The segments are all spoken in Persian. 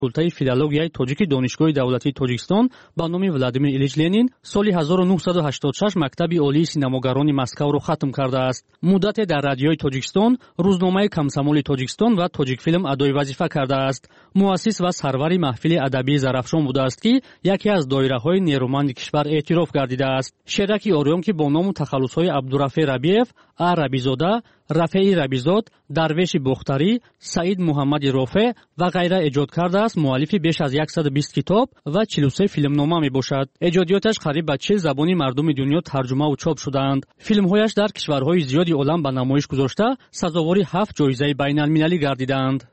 факултаи филологияи тоҷики донишгоҳи давлатии Тоҷикистон ба номи Владимир Илич Ленин соли 1986 мактаби олии синамогарони Москавро хатм кардааст. Муддате дар радиои Тоҷикистон, рӯзномаи Комсомоли Тоҷикистон ва Тоҷикфилм адои вазифа кардааст. муассис ва сарвари маҳфили адабии Зарафшон будааст, ки яке аз доираҳои нерӯманди кишвар эътироф гардидааст. Шераки ориён, ки бо ному тахаллусҳои Абдурафе Рабиев, А. Рабизода, Рафеи Рабизод, Дарвеши Бухтарӣ, Саид Муҳаммади Рофе ва ғайра эҷод кардааст, муаллифи беш аз 120 китоб ва 43 филмнома мебошад. эҷодиёташ қариб ба 40 забони мардуми дунё тарҷумаву чоп шудаанд. филмҳояш дар кишварҳои зиёди олам ба намоиш гузошта, сазовори 7 ҷоизаи байналмилалӣ гардидаанд.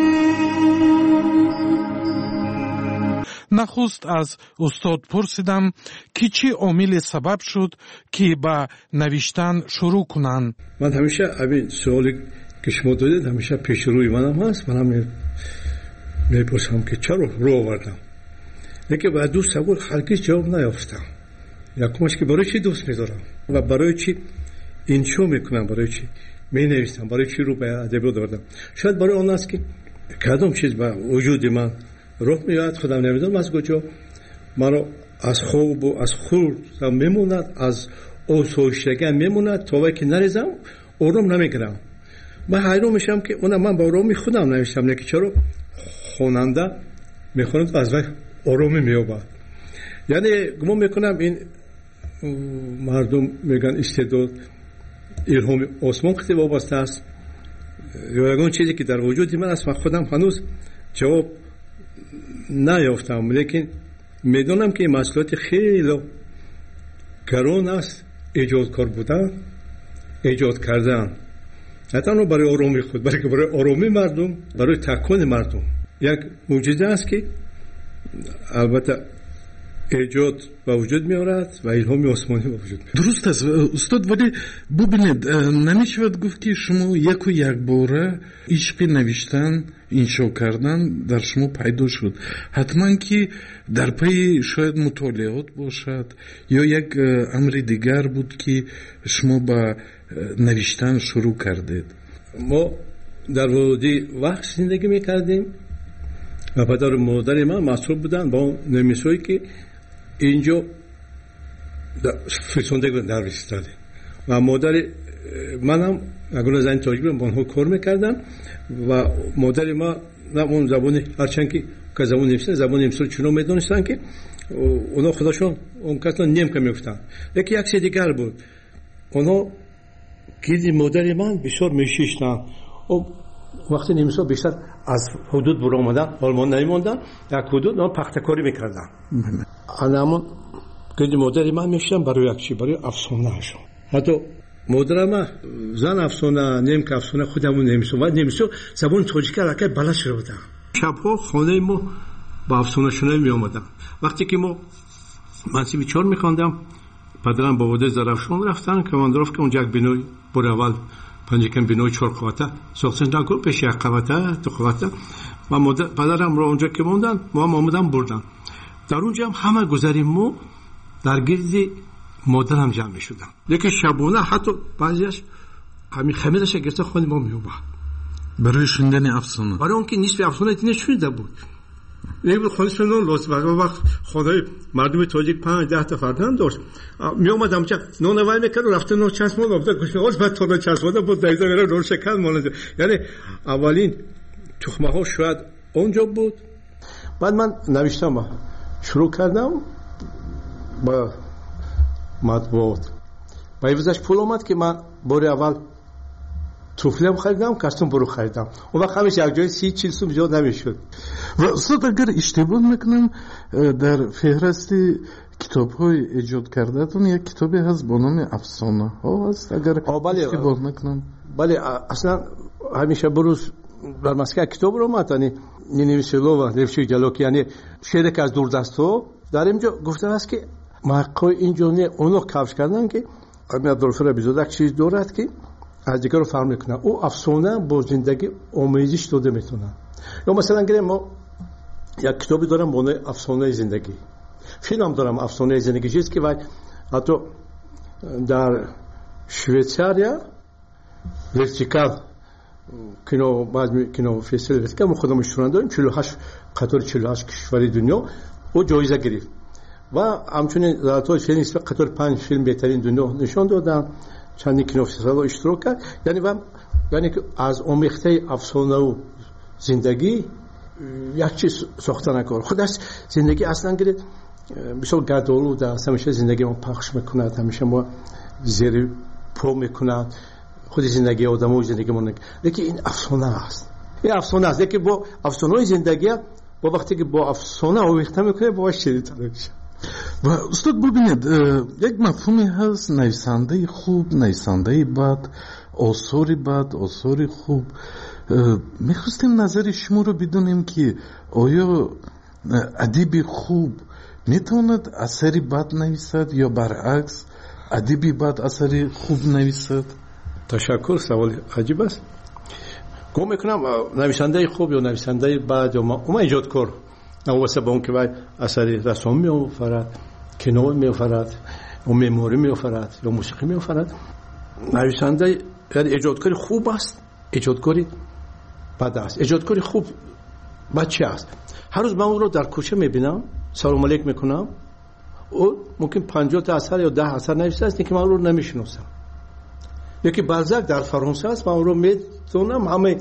нахуст аз устод пурсидам ки чӣ омиле сабаб шуд ки ба навиштан шурӯъ кунанд. ман ҳамеша ҳамин суоле ки шумо додед ҳамеша пешрӯи манам ҳаст. манам мепурсам ки чаро рӯ овардам, лекин ба ду савол ҳаргиз ҷавоб наёфтам. якумаш ки барои чӣ дӯст медорам ва барои чӣ иншо мекунам, барои чӣ менависам, барои чӣ рӯ ба адабиёт овардам. шояд барои он аст ки кадом чиз ба вуҷуди ман роҳ меояд, худам намедонам аз куҷо маро аз хобу аз хурдам мемонад, аз осоиштагиам мемонад, то вақте ки нарезам ором намегирам. ман ҳайрон мешавам ки она ман ба ороми худам навиштам, лекин чаро хонанда мехонад аз вай оромӣ меёбад. яъне гумон мекунам ин мардум мегӯянд истеъдод илҳоми осмон қисм вобаста аст ё ягон чизе ки дар вуҷуди ман аст. ман худам ҳанӯз ҷавоб наёфтам, лекин медонам ки масъулияти хеле гарон аст эҷодкор будан, эҷод кардан, на танҳо барои оромии худ, балки барои оромии мардум, барои такони мардум. як мӯъҷиза аст ки албатта эҷод ба вуҷуд меорад ва илҳоми осмонӣ ба вуҷуд меорад. дуруст аст устод, вале бубинед, намешавад гуфт ки шумо яку якбора ишқи навиштан, иншо кардан дар шумо пайдо шуд. ҳатман ки дар пайи шояд мутолиот бошад ё як амри дигар буд ки шумо ба навиштан шурӯъ кардед. мо дар води вақт зиндагӣ мекардем ва падару модари ман масъул буданд ба он немисҳое ки инҷо фирсонда навистаде ва модари манам ягона зани тоҷик бо онҳо кор мекардам ва модари ман он забони ҳарчанд ки забони немисӣ забони немисро чунон медонистанд ки онҳо худашон он касро немка мегуфтанд. лекин як се дигар буд, онҳо гирди модари ман бисёр мешиштанд. вақти немисҳо бештар аз ҳудуд буромадан олмон намемонданд, як ҳудуд пахтакорӣ мекарданд. анамон гирди модари ман мешиштам барои як чӣ, барои афсонаашон. ҳатто модарам зан афсона, немка афсона, худамон немисо ва немисо забони тоҷикӣ аллакай баланд шуда буданд. шабҳо хонаи мо ба афсонашунавӣ меомаданд. вақте ки мо мансиби 4 мехондам, падарам ба водои Зарафшон рафтан, командировка онҷа як бинои бори аввал панҷакам бинои 4 қавата сохтан, накун пеш як қавата 2 қавата ва падарамро онҷа ки мондан, мо ҳам омадан бурдан. дар онҷа ҳам ҳама гузари мо дар гирди модарам ҷамъ мешудам. лекин шабона ҳатто баъзеаш ҳамин хамираша гирфта хони мо меёбад барои шундани афсона, барои он ки нисфи афсона дина шунида буд. небуд хонисо нон лозим. вақт хонаи мардуми тоҷик 5-10 та фарзанд дошт, меомадам ча нон вай мекард, рафта нон часмон обда гӯшмаоз ба тона часмода буд дайза мера нон шакан монад. яъне аввалин тухмаҳо шояд онҷо буд. баъд ман навиштам шурӯъ кардам ба матбуот. ба ивзаш пул омад ки ман бори аввал туфлиам харидам, костюм бурӯ харидам. он вақт ҳамеш як ҷои 30-40 сум зиёд намешуд. ва устод, агар иштибоҳ мекунам, дар феҳристи китобҳои эҷод кардаатон як китобе ҳаст бо номи афсонаҳо аст, агар иштибоҳ мекунам. бале, аслан ҳамеша бурӯз дар Москва китобро омад, яъне Ниневиселова Левчик Ҷалоки, яъне шеъре ки аз дурдастҳо дар инҷо гуфтааст ки мақои инҷо не онҳо кавш карданд ки Абдурафе Рабизода як чиз дорад ки аз дигарро фарқ мекунад. ӯ афсона бо зиндагӣ омезиш дода метавонад. ё масалан гирем, мо як китобе дорам бо номи Афсонаи зиндагӣ, филм дорам Афсонаи зиндагӣ, чиз ки вай ҳатто дар Швейтсария вертикал кино بعض кино фестиваль که ما خودمون شروع داریم 48 قطار 48 کشور دنیا و جایزه گرفت و همچنین زلاتای فیلم اسم قطار 5 فیلم بهترین دنیا نشان دادن چندین کینو فستیوال اشتراک کرد یعنی که از آمیخته افسانه و زندگی یک چیز ساخته نکرد خودش زندگی اصلا گرفت بسیار گدالود است همیشه زندگی ما پخش میکند همیشه ما زیر پا میکند خود زندگی آدم و زندگی ما لیکن این افسانه است این افسانه است لیکن با افسانه زندگی با وقتی که با افسانه آمیخته میکنه با شدیدتر میشه و استاد ببینید یک مفهومی هست نویسنده خوب نویسنده بد آثاری بد آثاری خوب میخواستیم نظر شما رو بدونیم که آیا ادیب خوب میتواند اثری بد نویسد یا برعکس ادیبی بد اثری خوب نویسد؟ تشکر سوال عجیب است گم میکنم نویسنده خوب یا نویسنده بد یا ما ایجادکار واسه با اون که باید اثری رسم می‌آفرد کینو می‌آفرد و معماری می‌آفرد یا موسیقی می‌آفرد نویسنده یعنی ایجادکاری خوب است ایجادکاری بد است ایجادکاری خوب بچه است هر روز من اون رو در کوچه می‌بینم سلام علیک می‌کنم او ممکن 50 تا اثر یا 10 اثر نوشته است که من اون رو نمی‌شناسم یکی بلزاک در فرانسه است من اون رو می‌دونم همه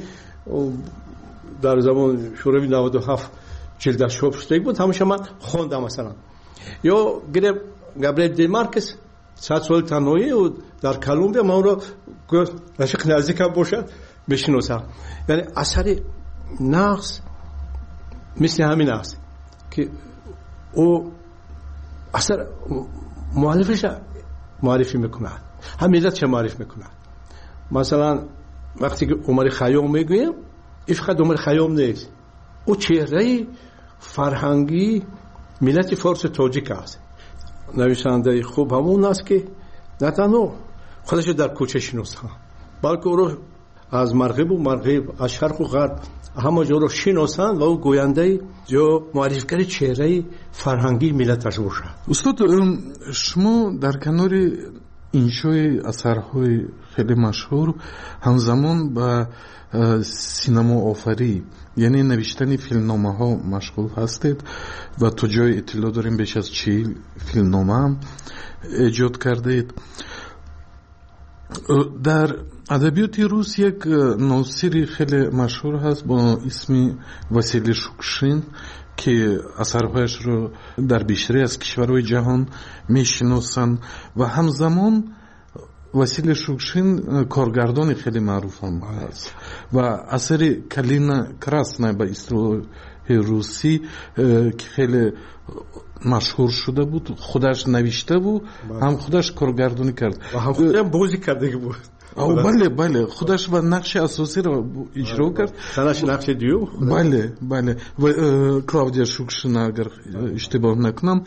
در زمان شوروی 97 جلدش چاپ شده بود همیشه من خوندم مثلا یا گابریل دی مارکس 100 سال تنهایی و در کلمبیا من رو رشق نزدیکم باشد بشناسم یعنی اثر نقص مثل همین است که او اثر مؤلفش معرفی میکند هم ملت چه معرفی میکند مثلا وقتی که عمر خیام میگویم این فقط عمر خیام نیست او چهره فرهنگی ملت فارس تاجیک است نویسنده خوب همون است که نه تنها خودش در کوچه شناسه بلکه او رو از مغرب از شرق و غرب همه جا رو شناسند و او گوینده یا معرفیگر چهره فرهنگی ملتش باشد استاد شما در کنار انشای اثرهای خیلی مشهور همزمان با سینما آفری یعنی نوشتن فیلمنامه ها مشغول هستید و تو جای اطلاع داریم بیش از 40 فیلمنامه هم ایجاد کردید در ادبیات روس یک ناصری خیلی مشهور هست با اسم واسیلی شوکشین که اثرهایش رو در بیشتری از کشورهای جهان میشناسند و همزمان واسیلی شوکشین کارگردان خیلی معروف هم هست و اثر کلینا کراسنا به اصطلاح روسی که خیلی مشهور شده بود خودش نوشته بود هم خودش کارگردانی کرد و هم خودش بازی کرده بود بله خودش و نقش اساسی رو اجرا کرد سنش نقش دیو بله و کلاودیا شوکشین اگر اشتباه نکنم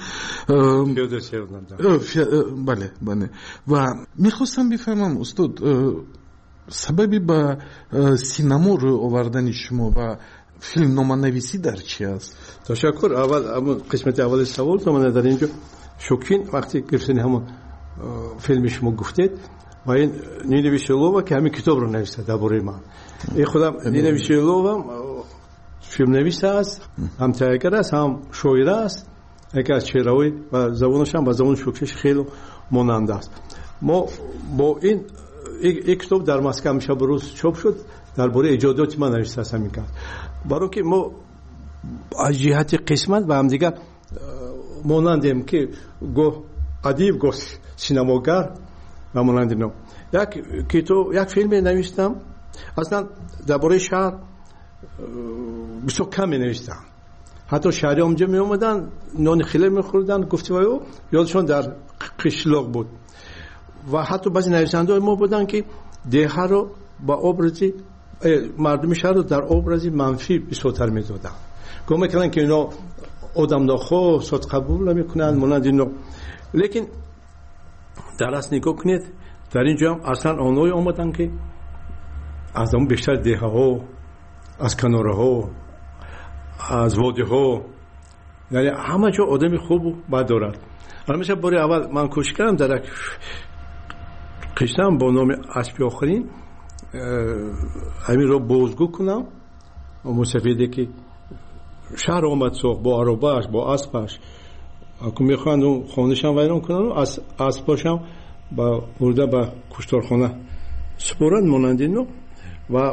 بله و میخواستم بفهمم استاد سببی با سینما رو آوردن شما و فیلمنامه نویسی در چی است؟ تشکر اول قسمت اول سوال تو من در اینجا شوکین وقتی گفتین همون فیلم شما گفتید و این نینا ویشلووا که همین کتاب رو نوشته درباره من این خودم نینا ویشلووا فیلم نویس است هم تهیه‌گر است هم شاعر است یکی از چهره‌های و زبانش هم با زبان شوکیش خیلی ماننده است ما با این کتاب در مسکو میشه بروز چاپ شد درباره ایجادات من نوشته است همین کرد برای که ما از جهت قسمت و هم دیگر مانندیم که گو ادیب گو سینماگر و مانند نو یک فیلم نوشتم اصلا درباره شهر بسیار کم نوشتم حتی شهری اونجا می اومدن نان خیلی میخوردن گفتی وایو یادشون در قشلاق بود و حتی بعضی نویسنده ما بودن که دیه رو با ابرزی مردم شهر رو در ابرزی منفی بسیارتر میدادن گفت میکنن که اینا آدم ناخو صد قبول نمیکنن مانند اینو لیکن در اصل نگاه کنید در اینجا هم اصلا آنهایی آمدن که از اون بیشتر دیه ها از کناره ها از واده ها یعنی همه جا آدمی خوب و بد دارد الان میشه باری اول من کوشش کردم در قشتم با نام اسبی آخرین همین رو بازگو کنم اما سفیده که شهر آمد سوخ با عرباش با اسبش اگه میخوان اون خانهشان ویران کنن اسباشم با برده با کشتارخانه سپرند مانند اینو و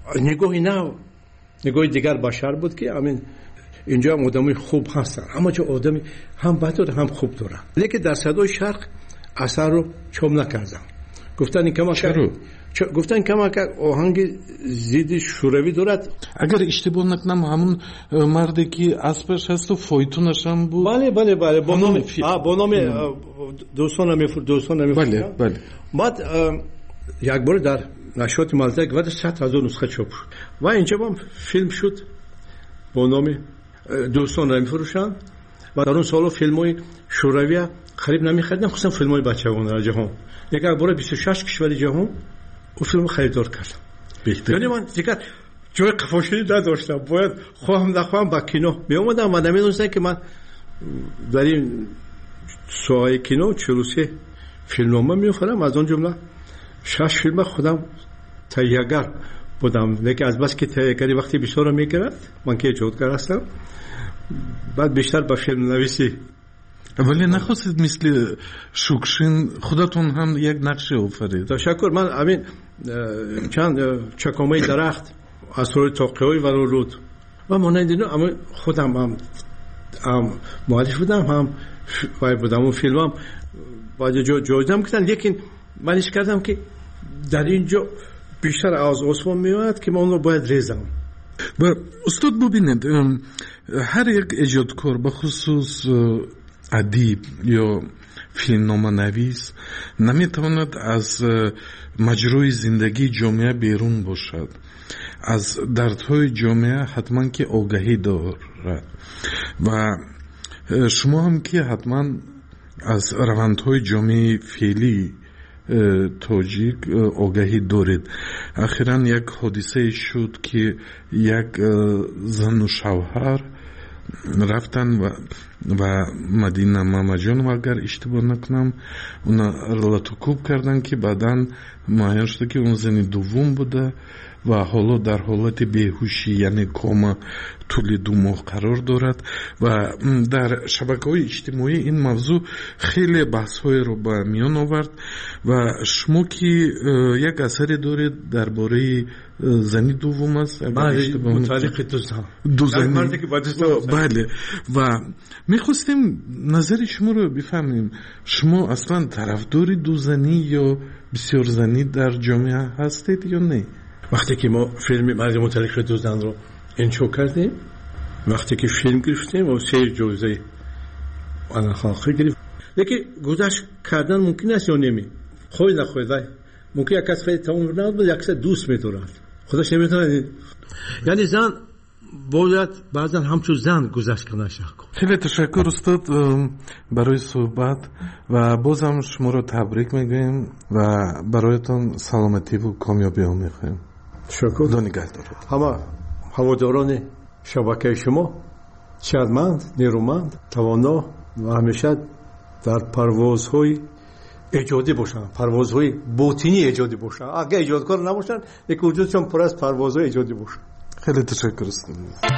نگاهی دیگر بشر بود که همین اینجا هم آدمی خوب هستن اما چه آدمی هم بد داره هم خوب داره لیکن در صدای شرق اثر رو چوب نکردم گفتن کما که آهنگ زید شوروی دارد اگر اشتباه نکنم همون مردی که اسبش هست و فایتونش هم بود بله با نام دوستان بله بعد یک بار در نشریات ملتک و 100,000 نسخه چاپ شد و اینجا هم فیلم شد با نام دوستان را میفروشند و در اون سالا فیلم‌های شوروی خرید نمی‌خریدن خصوصا فیلم‌های بچگانه در جهان یک بار 26 کشور جهان اون فیلم خریدار کردم یعنی من دیگه جای قفاشی نداشتم باید خواهم نخواهم با کینو می اومدم و نمیدونستم که من در این ساحه کینو 43 فیلمنامه می‌آورم از اون جمله 6 فیلم خودم تهیه‌گر بودم لیکن از بس که تهیه‌گری وقتی بیشتر می‌کرد من که ایجادگر هستم بعد بیشتر با فیلم نویسی ولی نخواستید مثل شوکشین خودتون هم یک نقشه آفرید تشکر من همین چند چکامه درخت اسرار تاقی‌های و رود و مانند اینو اما خودم هم مؤلف بودم هم وای بودم اون فیلمم باید جایزم کردن لیکن من ایش کردم که در اینجا بیشتر از عثمان میاد که من اون رو باید ریزم و استاد ببینید هر یک ایجادکار بخصوص ادیب یا فیلمنامه نویس نمیتواند از مجروی زندگی جامعه بیرون باشد از دردهای جامعه حتما که آگاهی دارد و شما هم که حتما از روندهای جامعه فعلی تاجیک آگاهی دارید اخیراً یک حادثه شد که یک زن و شوهر رفتن و مدینه مامجان و اگر اشتباه نکنم اونا رلاتوکوب کردن که بعداً معین شده که اون زن دوم بوده و حالا در حالت بیهوشی یعنی کوما طول 2 ماه قرار دارد و در شبکه‌های اجتماعی این موضوع خیلی بحث‌های رو به میان آورد و شما که یک اثری دارید درباره زنی دوم است متعلق دو زنی بله و میخواستیم نظر شما رو بفهمیم شما اصلا طرفدار دو زنی یا بسیار زنی در جامعه هستید یا نه؟ وقتی که ما فیلم مرد متعلق دو زن رو انشا کردیم وقتی که فیلم گرفتیم و 3 جایزه آن خاطر گرفت لیکن گذشت کردن ممکن است یا نمی خواهی نخواهی ممکن یک کس خیلی تمام نبود یک کس دوست می‌دارد خودش نمی‌تونه یعنی زن باید بعضا همچون زن گذشت کنه خیلی تشکر استاد برای صحبت و بازم شما رو تبریک میگویم و برایتان سلامتی و کامیابی ها میخوایم تشکر خدا نگهدار همه هواداران شبکه شما شادمند نیرومند توانا و همیشه در پروازهای ایجادی باشن پروازهای باطنی ایجادی باشن اگه ایجادکار نباشن یک وجودشون پر از پروازهای ایجادی باشن خیلی تشکر استاد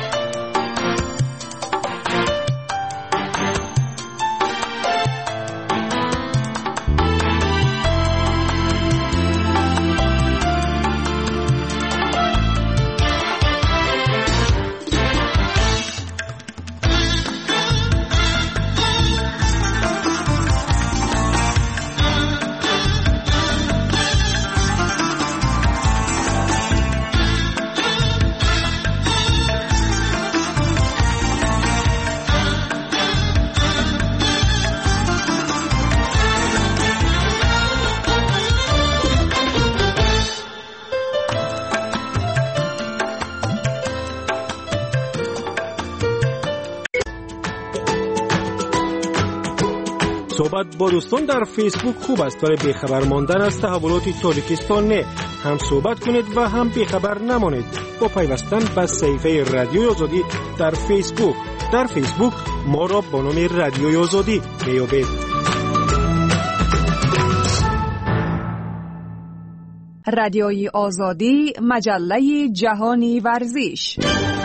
صحبت با دوستان در فیسبوک خوب است ولی بیخبر ماندن از تحولات تاجیکستان نه هم صحبت کنید و هم بیخبر نمانید با پیوستن به صفحه رادیوی آزادی در فیسبوک ما را با نام رادیوی آزادی میابید. رادیوی آزادی، مجله جهانی ورزش.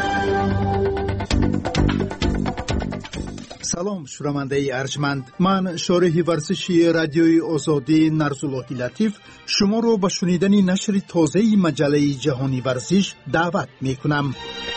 سلام شنونده ارجمند، من شارح ورزشی رادیوی آزادی نرزاللهی لطیف شما رو به شنیدن نشر تازه مجله جهانی ورزش دعوت می کنم.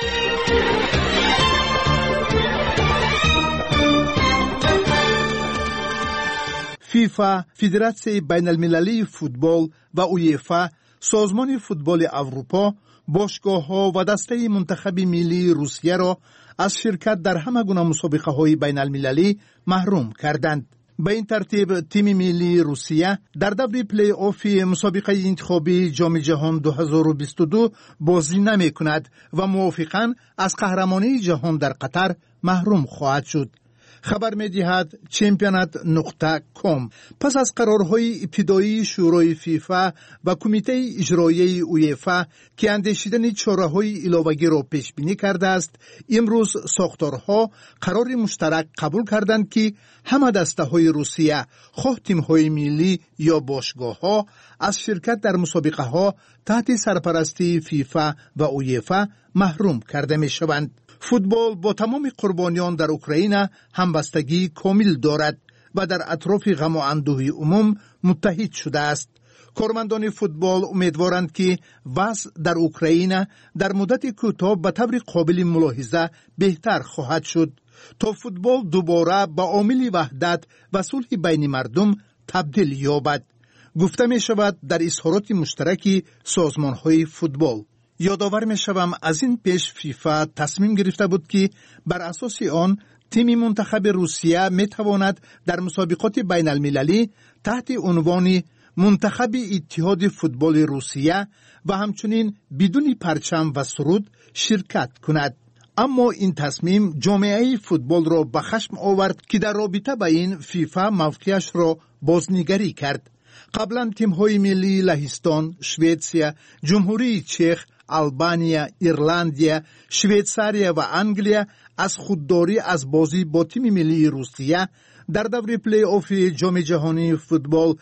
فیفا، فدراسیون بین المللی فوتبال و اویفا، سازمان فوتبال اروپا، باشگاه‌ها و دسته منتخب ملی روسیه را از شرکت در همه گونه مسابقه‌های بین المللی محروم کردند. به این ترتیب تیم ملی روسیه در دور پلی آف مسابقه انتخابی جام جهان 2022 بازی نمی کند و موافقاً از قهرمانی جهان در قطر محروم خواهد شد. خبر می دهد championat.com. پس از قرارهای ابتدایی شورای فیفا و کمیته اجرایی اویفا که اندیشیدن چاره‌های علاوه‌ای را پیش بینی کرده است، امروز ساختارها قرار مشترک قبول کردند که همه دسته‌های روسیه، خواه تیم‌های ملی یا باشگاه‌ها، از شرکت در مسابقه‌ها تحت سرپرستی فیفا و اویفا محروم کرده می‌شوند. فوتبال با تمام قربانیان در اوکراین همبستگی کامل دارد و در اطراف غم و اندوه عموم متحد شده است. کارمندان فوتبال امیدوارند که وضع در اوکراین در مدت کوتاه به طور قابل ملاحظه بهتر خواهد شد تا فوتبال دوباره به عامل وحدت و صلح بین مردم تبدیل یابد. گفته می شود در اظهارات مشترک سازمان‌های فوتبال. یادآور می شوم از این پیش فیفا تصمیم گرفته بود که بر اساس آن تیم منتخب روسیه می تواند در مسابقات بین المللی تحت عنوان منتخب اتحاد فوتبال روسیه و همچنین بدون پرچم و سرود شرکت کند. اما این تصمیم جامعه فوتبال را به خشم آورد که در رابطه با این فیفا موقعش را بازنگری کرد. قبلا تیم‌های ملی لهستان، شویتسیا، جمهوری چک، آلبانیا، ایرلندیا، شویتساریا و انگلیا از خودداری از بازی با تیم ملی روسیه در دور پلی آف جام جهانی فوتبال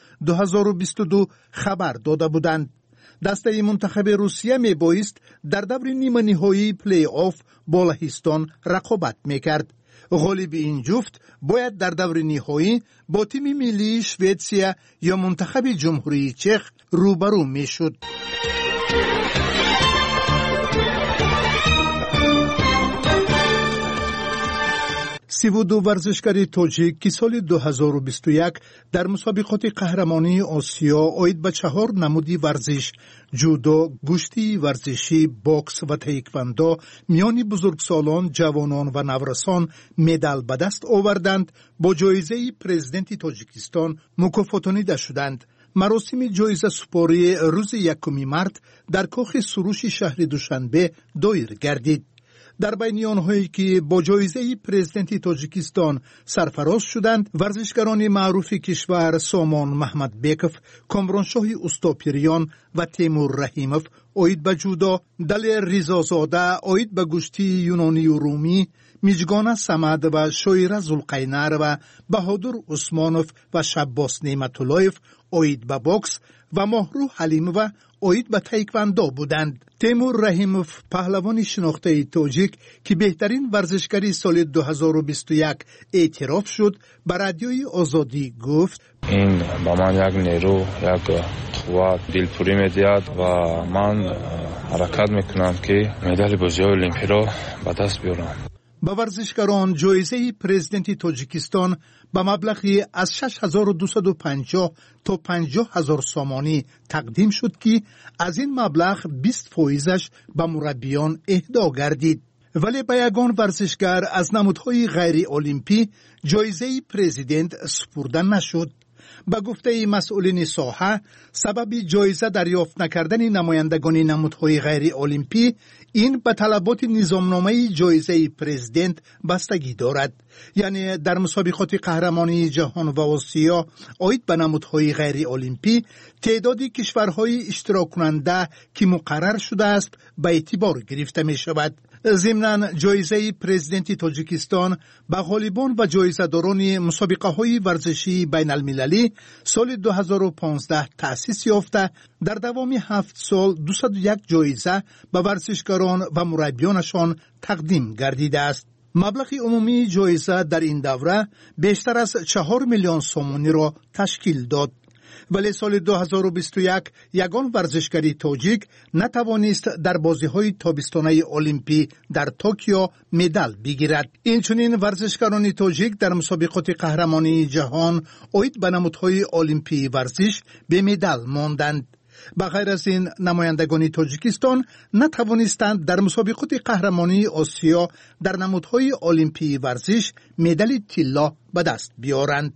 2022 خبر داده بودند. دسته منتخب روسیه می بایست در دور نیمه نهایی پلی آف با لهستان رقابت می کرد. غالب این جفت باید در دور نهایی با تیم ملی شویتسیا یا منتخب جمهوری چک روبرو می شد. 32 ورزشکار تاجیک که سال 2021 در مسابقات قهرمانی آسیا عاید به 4 نمودی ورزش، جودو، گشتی ورزشی، باکس و تایکواندو میان بزرگسالان، جوانان و نورسان مدال به دست آوردند، با جایزه پرزیدنت تاجیکستان مکافاتانیده شدند. مراسم جایزه سپاری روز 1 مارس در کاخ سروش شهر دوشنبه دایر گردید. در بین آنهایی که با جایزه پرزیدنت تاجیکستان سرفراز شدند، ورزشکاران معروف کشور سامان محمد بیکوف، کامرانشاه استاپیریان و تیمور رحیموف عاید به جودو، دل ریزازاده عاید به گشتی یونانی و رومی، میجگان سمد و شایره زلقینر و بهادر عثمانوف و شباس نعمتاللهیف عاید به باکس و ماهرو حلیموف عاید به تایکواندو بودند. تیمور رحیموف، پهلوان شناخته تاجیک که بهترین ورزشکاری سال 2021 اعتراف شد، به رادیوی آزادی گفت: این با من یک نیرو، یک قوت دلپوری می‌دهد و من حرکت میکنم که مدال بازی المپیک را به دست بیارم. به ورزشکاران جایزه پرزیدنت تاجیکستان به مبلغی از 6250 تا 50000 سامانی تقدیم شد که از این مبلغ 20% به مربیان اهدا گردید. ولی به یگان ورزشکار از نمودهای غیر المپی جایزه پرزیدنت سپرده نشد. به گفته مسئولین ساحه، سبب جایزه دریافت نکردن نمایندگان نمودهای غیر المپی این به طلبات نظامنامه جایزه پرزیدنت بستگی دارد. یعنی در مسابقات قهرمانی جهان و آسیا عاید به نمودهای غیر المپی تعدادی کشورهای اشتراک کننده که مقرر شده است به اعتبار گرفته می شود. ضمناً جایزه پرزیدنت تاجیکستان به غالبان و جایزه‌داران مسابقه‌های ورزشی بین المللی سال 2015 تأسیس یافته در دوام 7 سال 201 جایزه به ورزشکاران و مربیانشان تقدیم گردیده است. مبلغ عمومی جایزه در این دوره بیشتر از 4 میلیون سومانی را تشکیل داد. ولی سال 2021 یگان ورزشکاری تاجیک نتوانست در بازی‌های تابستانه المپی در توکیو مدال بگیرد. اینچنین ورزشکاران تاجیک در مسابقات قهرمانی جهان اید به نمودهای المپی ورزش به مدال ماندند. بغیر از این نمایندگان تاجیکستان نتوانستند در مسابقات قهرمانی آسیا در نمودهای المپی ورزش مدال طلا به دست بیارند.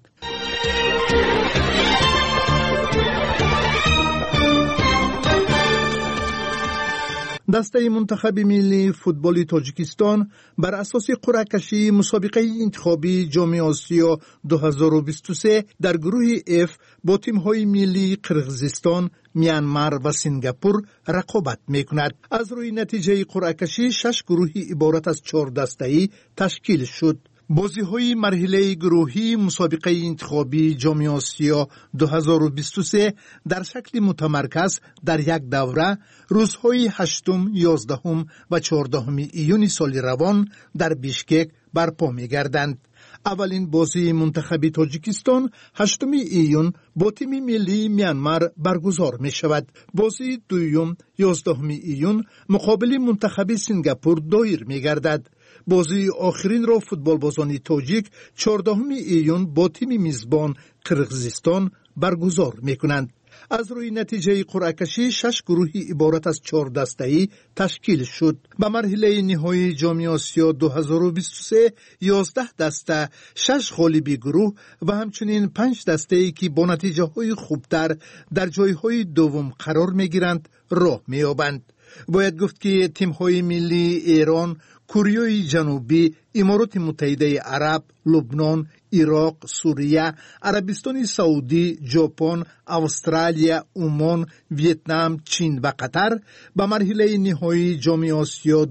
دسته منتخب ملی فوتبال تاجیکستان بر اساس قرعه کشی مسابقه انتخابی جام آسیا 2023 در گروه F با تیم‌های ملی قرقیزستان، میانمار و سنگاپور رقابت می‌کند. از روی نتیجه قرعه کشی 6 گروهی عبارت از 4 دسته‌ای تشکیل شد. بازی‌های مرحله گروهی مسابقه انتخابی جام آسیا 2023 در شکل متمرکز در یک دوره روزهای 8، 11 و 14 ایون سال روان در بیشکک برپا می‌گردند. اولین بازی منتخب تاجیکستان 8 ایون با تیم ملی میانمار برگزار می شود. بازی دوم 11 ایون مقابل منتخب سنگاپور دایر می گردد. بازی آخرین را فوتبالبازان تاجیک 14 ایون با تیم میزبان قرقیزستان برگزار می کنند. از روی نتیجه قرعه کشی 6 گروهی عبارت از 4 دسته‌ای تشکیل شد. به مرحله نهایی جام آسیا 2023 11 دسته 6 غالبی گروه و همچنین 5 دسته‌ای که با نتیجه‌های خوبتر در جایهای دوم قرار می‌گیرند راه می‌یابند. باید گفت که تیم‌های ملی ایران، کره جنوبی، امارات متحده عرب، لبنان، عراق، سوریه، عربستان سعودی، ژاپن، استرالیا، عمان، ویتنام، چین و قطر به مرحله نهایی جام آسیا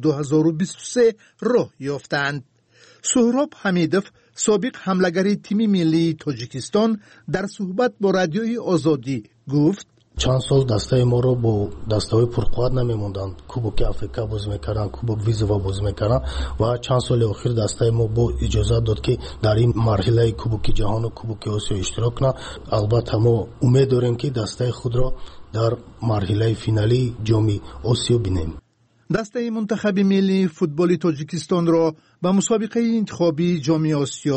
2023 راه یافتند. سهراب حمیدوف، سابق حمله‌گر تیم ملی تاجیکستان، در صحبت با رادیوی آزادی گفت: چند سال دسته ما رو با دسته های پرقوت نمیموندن. کوبک افریقا بازی میکردن، کوبک ویزوا بازی میکردن و چند سال اخیر دسته ما با اجازه داد که در این مرحله کوبک جهان و کوبک آسیا اشتراک کنه. البته ما امید داریم که دسته خود را در مرحله فینالی جام آسیا بینیم. دسته منتخب ملی فوتبال تاجیکستان را به مسابقه انتخابی جام آسیا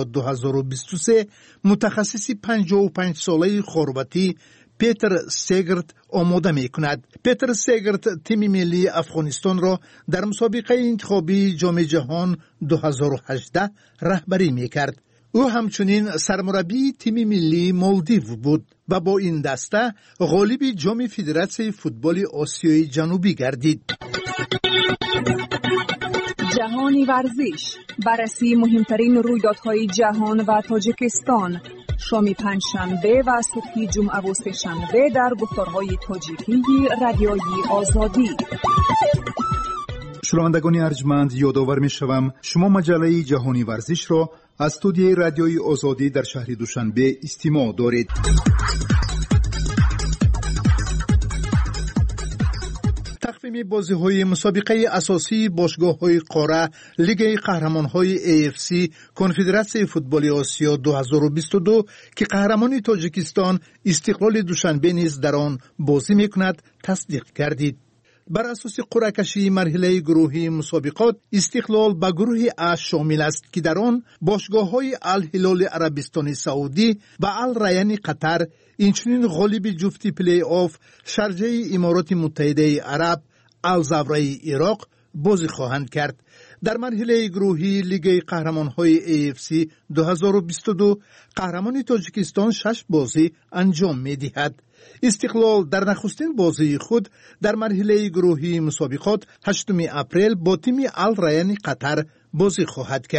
2023 متخصص 55 ساله خرواتی پیتر سیگرت آماده می کند. پیتر سیگرت تیم ملی افغانستان را در مسابقه انتخابی جام جهان 2018 رهبری می کرد. او همچنین سرمربی تیم ملی مالدیو بود و با این دسته غالب جام فدراسیون فوتبال آسیای جنوبی گردید. جهانی ورزش، بررسی مهمترین رویدادهای جهان و تاجیکستان، شام پنجشنبه و صبح جمعه و سه‌شنبه در گفتارهای تاجیکی رادیوی آزادی. شنوندگان ارجمند، یادآور می‌شوم شما مجله جهانی ورزش را از استودیوی رادیوی آزادی در شهر دوشنبه استماع دارید. تقویم بازی‌های مسابقه اساسی باشگاه‌های قاره لیگ قهرمان‌های AFC کنفدراسیون فوتبال آسیا 2022 که قهرمانی تاجیکستان استقلال دوشنبه نیز در آن بازی می‌کند تصدیق گردید. بر اساس قرعه کشی مرحله گروهی مسابقات استقلال به گروه A شامل است که در آن باشگاه‌های الهلال عربستان سعودی و الریان قطر، اینچنین غالب جفتی پلی آف شارجه امارات متحده عرب الزهرای عراق بازی خواهند کرد. در مرحله گروهی لیگ قهرمان‌های AFC 2022 قهرمان تاجیکستان 6 بازی انجام می‌دهد. استقلال در نخستین بازی خود در مرحله گروهی مسابقات 8 اپریل با تیم الریان قطر بازی خواهد کرد.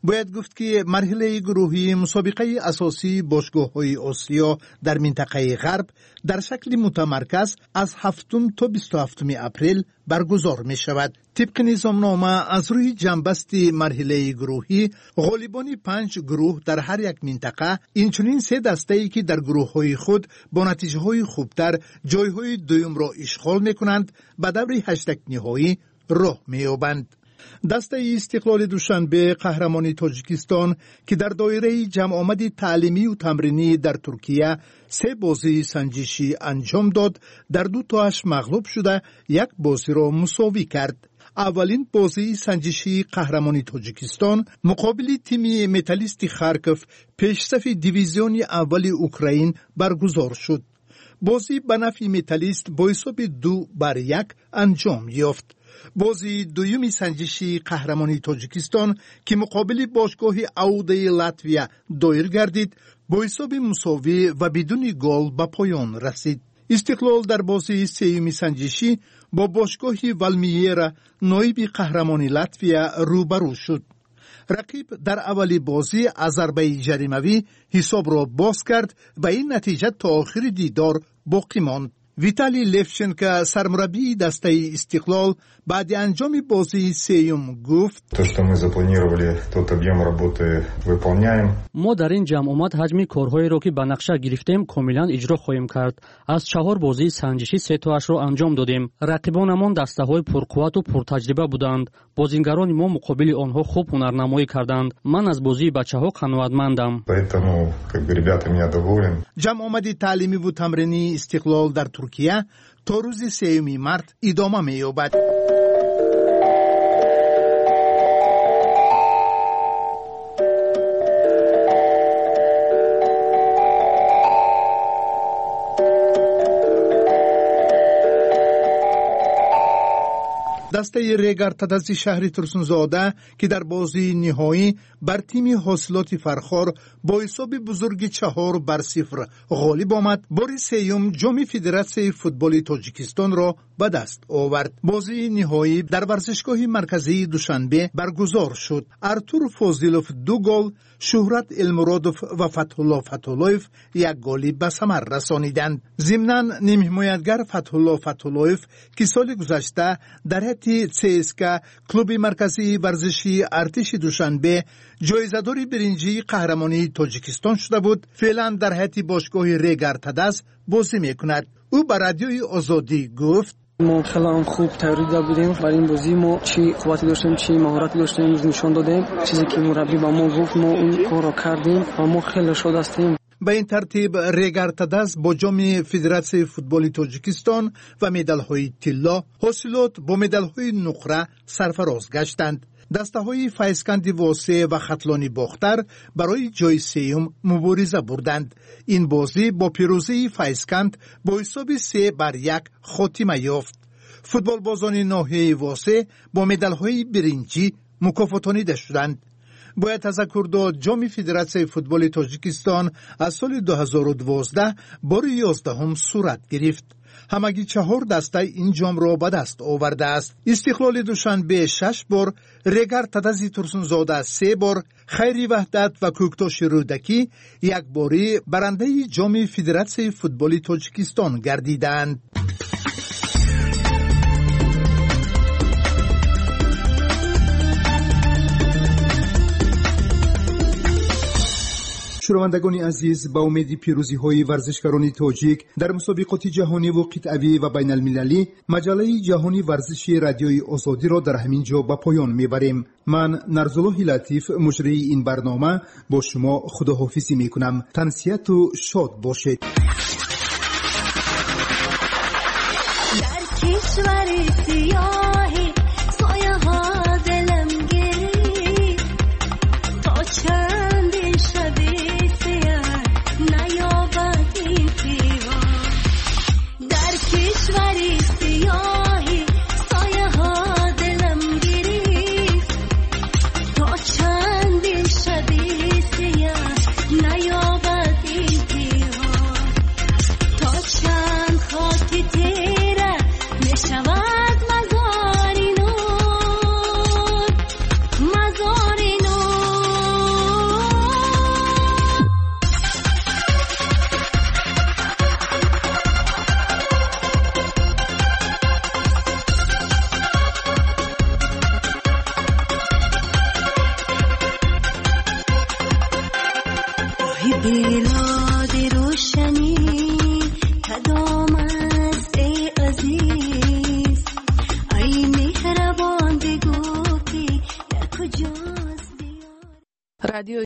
باید گفت که مرحله گروهی مسابقه اساسی باشگاه‌های آسیا در منطقه غرب در شکل متمرکز از 7 تا 27 اپریل برگزار می شود. طبق نظامنامه از روی جنبست مرحله گروهی غالبان 5 گروه در هر یک منطقه، اینچنین 3 دسته‌ای که در گروه‌های خود با نتیجه‌های خوبتر جای‌های دوم را اشغال می‌کنند به دور 8 نهایی راه می‌یابند. دسته استقلال دوشنبه قهرمان تاجیکستان که در دایره جمع آمد تعلیمی و تمرینی در ترکیه 3 بازی سنجشی انجام داد، در 2 تاش مغلوب شده 1 بازی را مساوی کرد. اولین بازی سنجشی قهرمان تاجیکستان مقابل تیم متالیست خارکوف پیشصف دیویزیون اول اوکراین برگزار شد. بازی به نفع متالیست با حساب 2-1 انجام یافت. بازی دومی سنجشی قهرمانی تاجیکستان که مقابل باشگاه اوده لاتویا دایر گردید با حساب مساوی و بدون گل به پایان رسید. استقلال در بازی سوم سنجشی با باشگاه والمیرا نایب قهرمان لاتویا روبرو شد. رقیب در اولی بازی ضربه جریمه‌ای حساب را باز کرد و این نتیجه تا آخر دیدار باقی ماند. ویتالی لفچنکو سرمربی دسته استقلال بعد انجام بازی سوم گفت: ما در این جمع آمد حجم کارهایی را که به نقشه گرفتیم کاملا اجرا خواهیم کرد. از 4 بازی سنجشی 3 تاش را انجام دادیم. رقیبانمان دسته‌های پرقوت و پرتجربه بودند. بازیگران ما مقابل آنها خوب هنرنمایی کردند. من از بازی بچه‌ها قناعتمندم. جمع آمد تعلیمی و تمرینی استقلال در ترکیه تا روز 3 مارس ادامه می‌یابد. دسته ریگارتاداز شهر ترسونزاده که در بازی نهایی بر تیم حاصلات فرخار با حساب بزرگ 4-0 غالب آمد، بار سوم جام فدراسیون فوتبال تاجیکستان را به دست آورد. بازی نهایی در ورزشگاه مرکزی دوشنبه برگزار شد. ارتور فاضلوف 2 گل، شهرت المرادوف و فتحالله فتحالله‌یف 1 گل به ثمر رسانیدند. ضمناً نیم حمایتگر فتحالله فتحالله‌یف که سال گذشته در CSKA کلوب مرکزی ورزشی ارتش دوشنبه جایزه‌دار برنجی قهرمانی تاجیکستان شده بود، فعلا در هیئت باشگاه ریگارتاداز بازی می‌کند. او به رادیوی آزادی گفت: ما خیلی خوب تیاری بودیم برای این بازی. ما چی قوتی داشتیم، چی مهارتی داشتیم، نشان دادیم. چیزی که مربی با ما گفت ما اون کار را کردیم و ما خیلی شاد هستیم. به این ترتیب ریگارتاداز با جام فدراسیون فوتبال تاجیکستان و مدال‌های طلا حاصلات با مدال‌های نقره سرفراز گشتند. دسته‌های فایزکند واسه و خطلانی باختر برای جای سوم مبارزه بردند. این بازی با پیروزی فایزکند با حساب 3-1 خاتمه یافت. فوتبال بازان ناحیه واسه با مدال‌های برنجی مکافاتانیده شدند. باید تذکر داد جام فدراسیون فوتبال تاجیکستان از سال 2012 بار 11 صورت گرفت. همگی 4 دسته این جام را به دست آورده است. استقلال دوشنبه 6 بار، ریگارتاداز ترسونزاده 3 بار، خیری وحدت و کوکتاش رودکی 1 باری برنده جام فدراسیون فوتبال تاجیکستان گردیدند. شنوندگان عزیز، با امید پیروزی‌های ورزشکاران تاجیک در مسابقات جهانی و قطعه‌ای و بین المللی، مجله جهانی ورزشی رادیوی آزادی را در همین جا به پایان می‌بریم. من نرزالله لطیف مجری این برنامه با شما خداحافظی می‌کنم. تنسیت و شاد باشید. در کشور سیاهی سایه‌ها دلم گرفت تا چند شب میلاد روشنی کدام است ای عزیز ای مهربان بگو که در کجاست رادیو